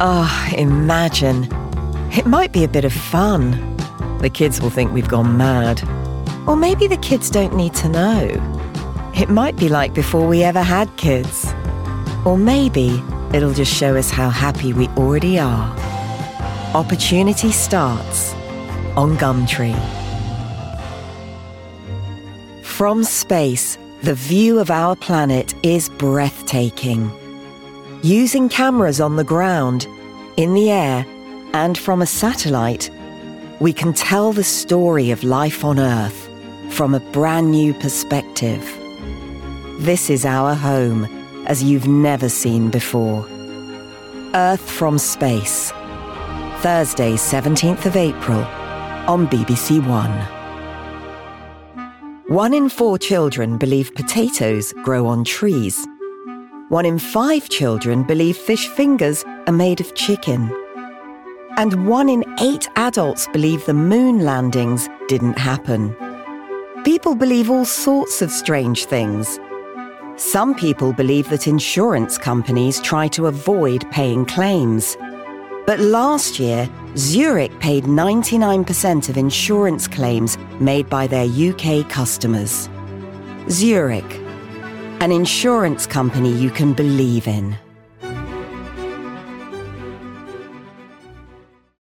Imagine. It might be a bit of fun. The kids will think we've gone mad. Or maybe the kids don't need to know. It might be like before we ever had kids. Or maybe it'll just show us how happy we already are. Opportunity starts on Gumtree. From space, the view of our planet is breathtaking. Using cameras on the ground, in the air, and from a satellite, we can tell the story of life on Earth from a brand new perspective. This is our home, as you've never seen before. Earth from Space. Thursday, 17th of April, on BBC One. 1 in 4 children believe potatoes grow on trees. 1 in 5 children believe fish fingers are made of chicken. And 1 in 8 adults believe the moon landings didn't happen. People believe all sorts of strange things. Some people believe that insurance companies try to avoid paying claims. But last year, Zurich paid 99% of insurance claims made by their UK customers. Zurich, an insurance company you can believe in.